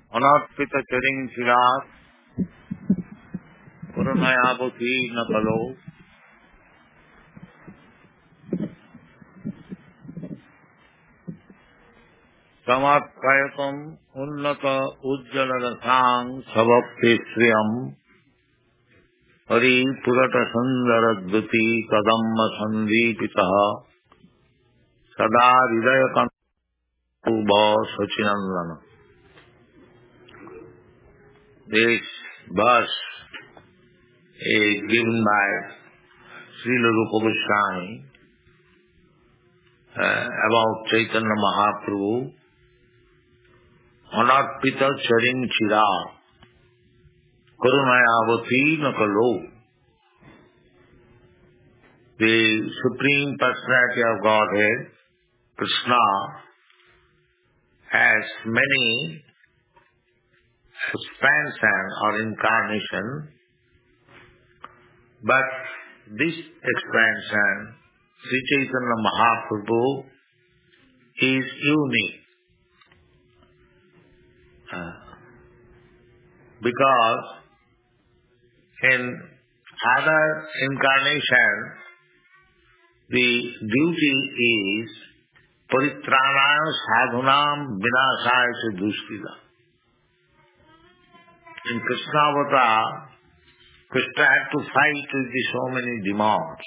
अनर्पित चरिं चिरात् करुणयावती न कलो समर्पयतम् उन्नत उज्ज्वल रसां सवप्ति श्रियम् हरिपुरट सुंदर द्युति कदम्ब संदीपितः सदा हृदय कंब Sachinandan. This verse is given by Srila Rupa Goswami about Chaitanya Mahaprabhu. Anarpita charing chira karunayavati nakalo. The Supreme Personality of Godhead, Krishna, has many expansion or incarnation, but this expansion, Sri Chaitanya Mahaprabhu, is unique. Because in other incarnation, the duty is paritranaya sadhunam vinasaya cha duskita. In Krishna Avatar, Krishna had to fight with so many demons.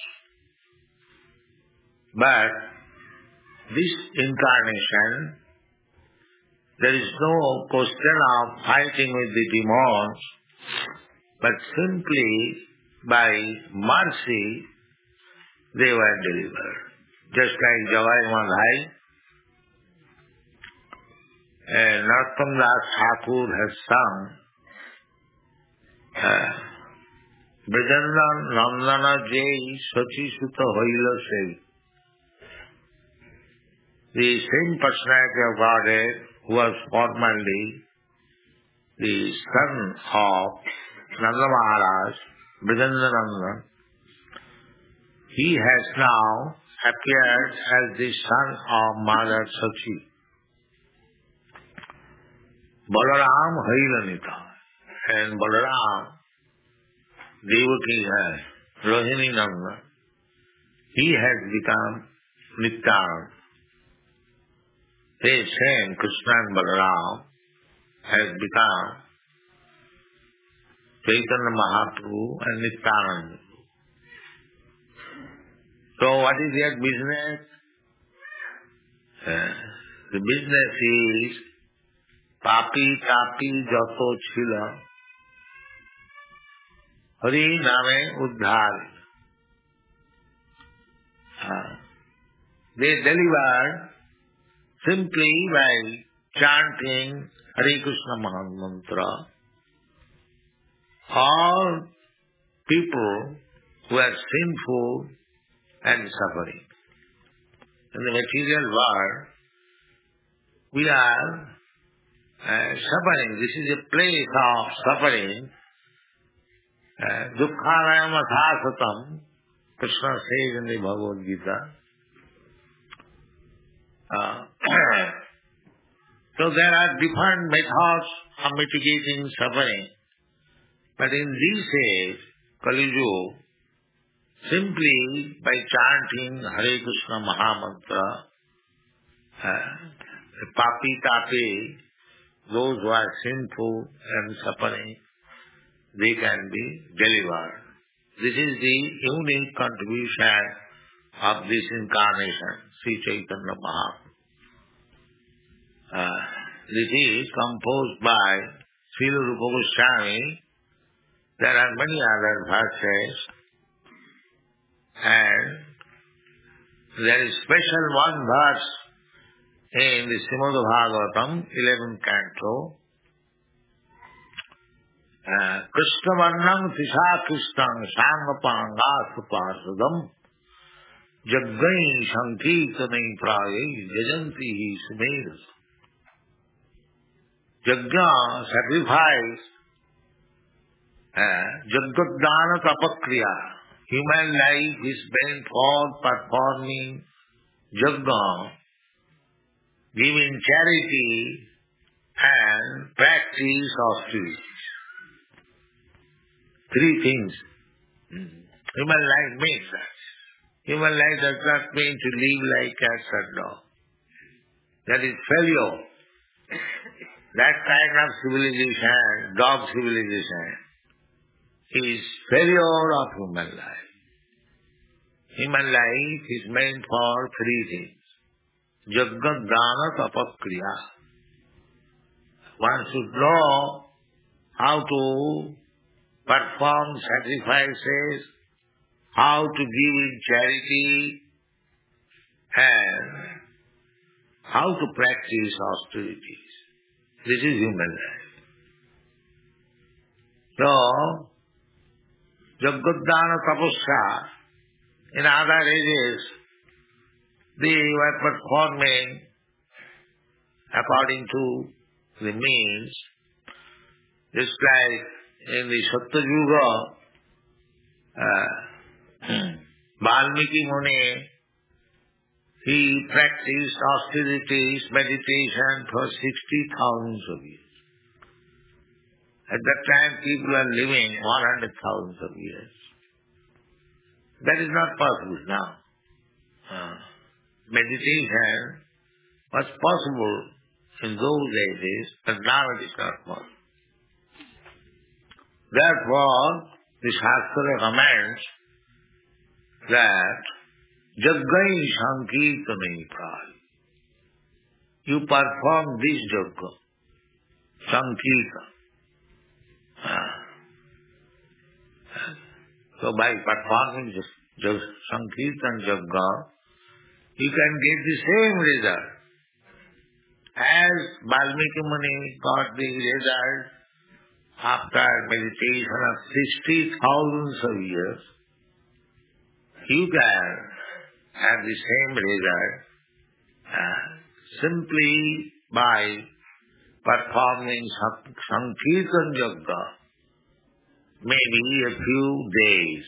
But this incarnation, there is no question of fighting with the demons, but simply by mercy they were delivered. Just like Jawai Madhai, Narottam Das Thakur has sung, Brijandan Nandana Jai Sachi Sutta Hoila Sei. The same personality of Godhead who was formerly the son of Nanda Maharaj, Brijandananda, he has now appeared as the son of Mother Sachi. Balaram Hailanita, and Balaram, Devaki has, Rohini Nanda, he has become Nityananda. They same Krishna and Balaram has become Chaitanya Mahaprabhu and Nityananda. So what is their business? The business is papi tapi jato chila Hari name uddhar. They delivered simply by chanting Hare Krishna Mahamantra. All people who are sinful and suffering. In the material world, we are suffering. This is a place of suffering. Dukkhanayam athasatam, Krishna says in the Bhagavad Gita. So there are different methods of mitigating suffering. But in this age, Kali Yuga, simply by chanting Hare Krishna Mahamantra, papi tapi, those who are sinful and suffering, they can be delivered. This is the unique contribution of this incarnation, Sri Chaitanya Mahaprabhu. This is composed by Srila Rupa Goswami. There are many other verses, and there is special one verse in the Srimad Bhagavatam, 11th canto. Krishna Varnam Tisha Krishnam Sangapanga Suparsadam Jaggai Sankirtanai Praye Jajanti Hi Sumeras. Jagga, sacrifice, Jagadana Tapakriya. Human life is meant for performing Jagga, giving charity and practice austerities. Three things. Human life means that. Human life does not mean to live like cats and dogs. That is failure. That kind of civilization, dog civilization, is failure of human life. Human life is meant for three things. Jagga, dana, tapakriya. One should know how to perform sacrifices, how to give in charity, and how to practice austerities. This is human life. So, Jagadana Tapasya, in other ages, they were performing according to the means, just like in the Satya Yuga, Valmiki Muni, he practiced austerities, meditation for 60,000 years. At that time, people are living 100,000 years. That is not possible now. Meditation was possible in those ages, but now it is not possible. Therefore, the Shastra recommends that Jaggai Sankirtanai Praj. You perform this Jagga, Sankirtan. So by performing this Sankirtan Jagga, you can get the same result. As Valmiki Muni got the result after meditation of 60,000 years, you can have the same result simply by performing Sankirtan Jagga, maybe a few days.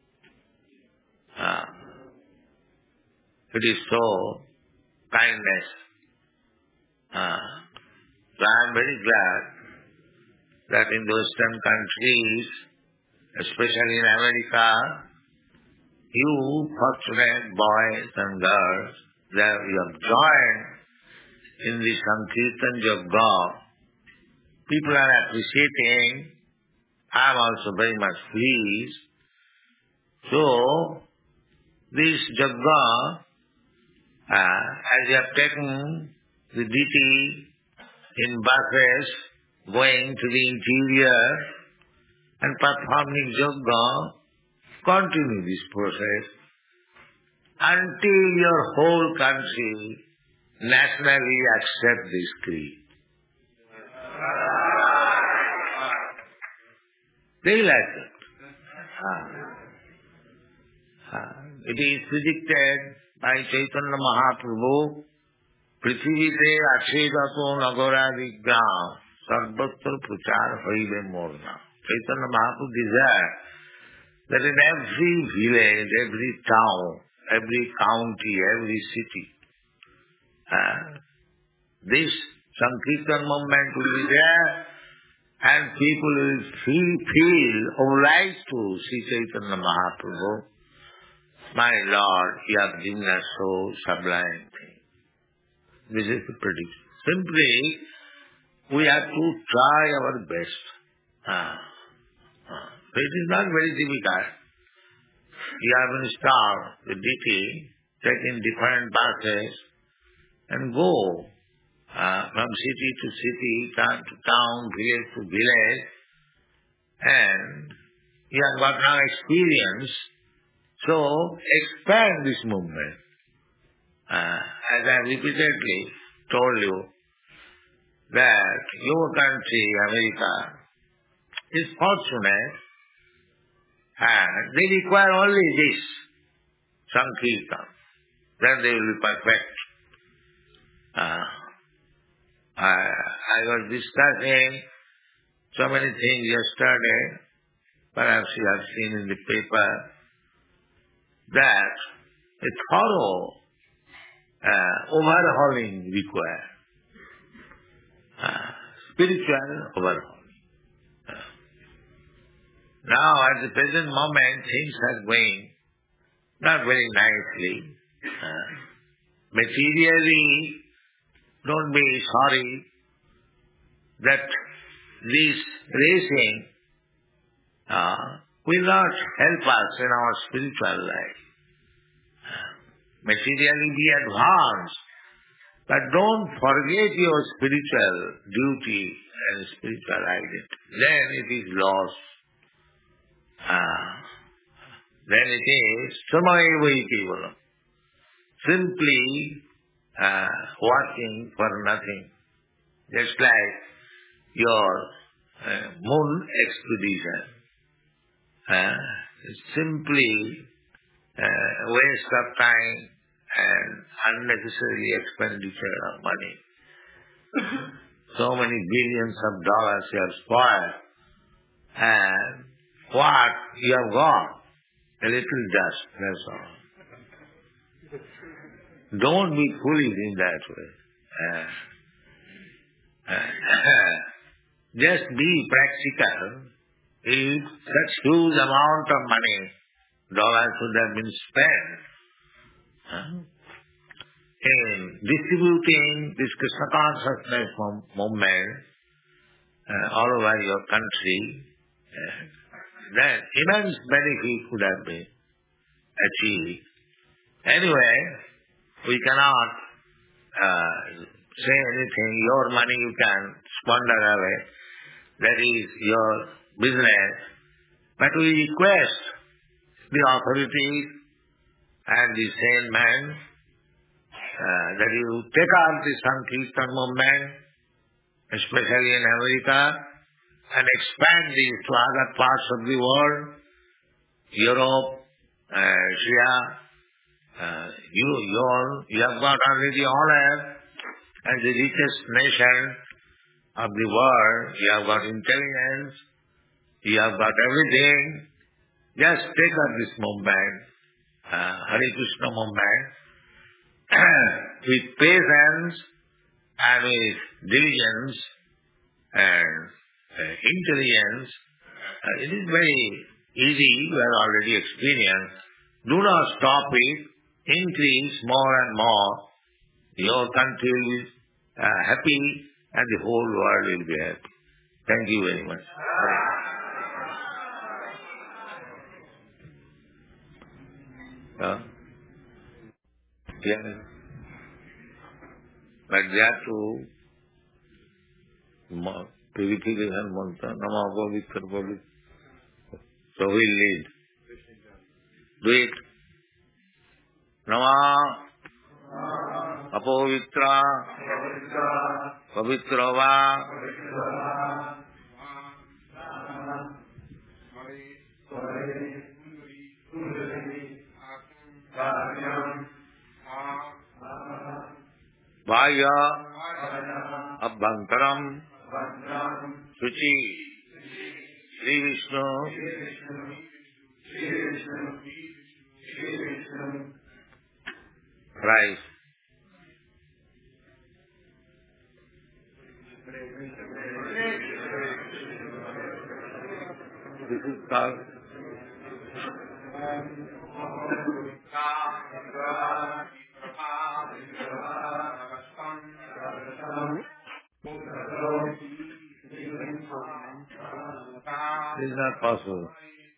It is so kindness. So I am very glad that in the Western countries, especially in America, you fortunate boys and girls, that you have joined in the Sankirtan Jagga. People are appreciating. I am also very much pleased. So, this Jagga, as you have taken the duty in buses, going to the interior and performing Jagga, continue this process until your whole country nationally accept this creed. They will accept. It is predicted by Chaitanya Mahaprabhu, Prithivite Akshedato Nagara Vigram, Sarvatra Prachar Haive Morna. Chaitanya Mahaprabhu desired that in every village, every town, every county, every city, this Sankirtan movement will be there and people will feel obliged to see Chaitanya Mahaprabhu. My Lord, you have given us so sublime thing. This is the prediction. Simply, we have to try our best. It is not very difficult. You have to start the duty, take in different buses, and go from city to city, town to town, village to village, and you have got now experience, so expand this movement. As I repeatedly told you, that your country, America, is fortunate and they require only this, Sankirtan. Then they will be perfect. I was discussing so many things yesterday, perhaps you have seen in the paper, that a thorough overhauling required. spiritual overhaul. Now, at the present moment, things are going not very nicely. Materially, don't be sorry that this racing will not help us in our spiritual life. Materially be advanced, but don't forget your spiritual duty and spiritual identity. Then it is lost. Then it is samayeva kevalam. Simply working for nothing. Just like your moon expedition. Simply waste of time and unnecessary expenditure of money. So many billions of dollars you have spoiled. And what you have got? A little dust, that's all. Don't be foolish in that way. Just be practical. If such huge amount of money, dollars would have been spent in distributing this Krishna consciousness movement all over your country, then immense benefit could have been achieved. Anyway, we cannot say anything. Your money you can squander away. That is your business. But we request the authorities and the sane men that you take up the Sankirtan movement, especially in America, and expand this to other parts of the world, Europe, Asia. You have got only the honor as the richest nation of the world. You have got intelligence. You have got everything. Just take up this movement, Hare Krishna movement, with patience and with diligence and intelligence. It is very easy. You have already experienced. Do not stop it. Increase more and more. Your country will be happy and the whole world will be happy. Thank you very much. Yeah. But there too, purification mantra, Nama Pavitra Pavitra. So we lead. Do it. Nama Apavitra Pavitra Va Vaya Abhantaram Suchi Sri Vishnu Christ. This is called this is not possible.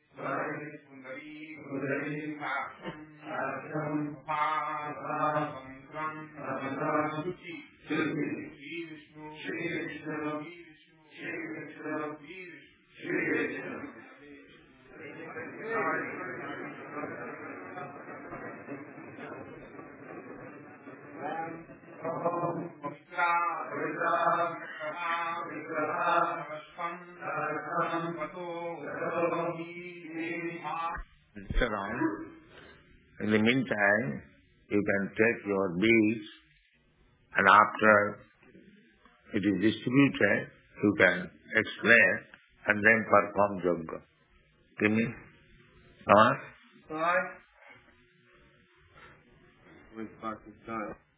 It's around. In the meantime, you can take your beads and after it is distributed, you can explain and then perform yoga. Give me? With Pakistan.